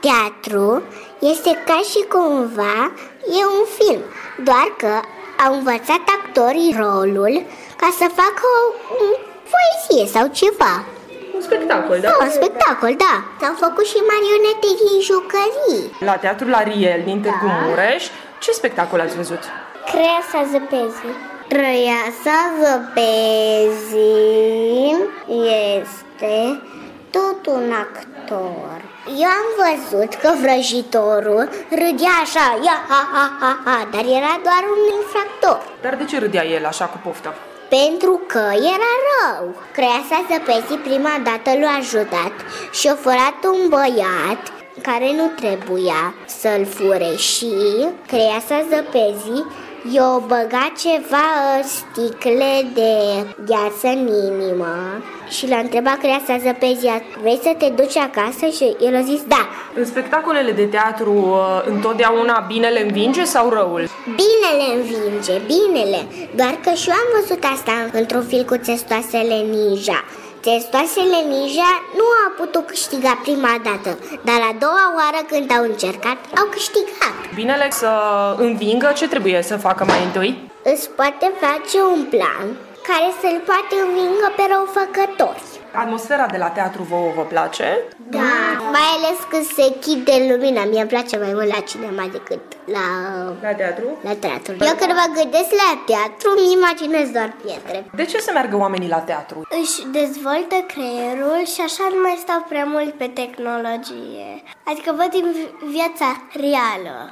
Teatru este ca și cumva e un film, doar că au învățat actorii rolul ca să facă o poezie sau ceva. Un spectacol, da? Un spectacol, da. S-au făcut și marionete din jucării. La Teatrul Ariel din Târgu Mureș, ce spectacol ați văzut? Crăiasa Zăpezii. Crăiasa Zăpezii este tot un actor. Eu am văzut că vrăjitorul râdea așa, ia, ha, ha, ha, ha, dar era doar un infractor. Dar de ce râdea el așa cu poftă? Pentru că era rău. Crăiasa Zăpezii prima dată l-a ajutat și a furat un băiat care nu trebuia să-l fure și Crăiasa Zăpezii i-a băgat ceva sticle de gheață în inimă și l-a întrebat Crăiasa Zăpezii: vrei să te duci acasă? Și el a zis da. În spectacolele de teatru întotdeauna binele învinge sau răul? Binele învinge, binele. Doar că și eu am văzut asta într-un film cu Testoasele Ninja. Testoasele Ninja nu au putut câștiga prima dată, dar la doua oară când au încercat, au câștigat. Binele să învingă, ce trebuie să facă mai întâi? Îți poate face un plan care să-l poate învingă pe răufăcători. Atmosfera de la teatru vă place? Da, mai ales când se chide lumina. Mie îmi place mai mult la cinema decât la teatru? La teatru. Eu când mă gândesc la teatru, îmi imaginez doar pietre. De ce să meargă oamenii la teatru? Își dezvoltă creierul și așa nu mai stau prea mult pe tehnologie. Adică văd din viața reală.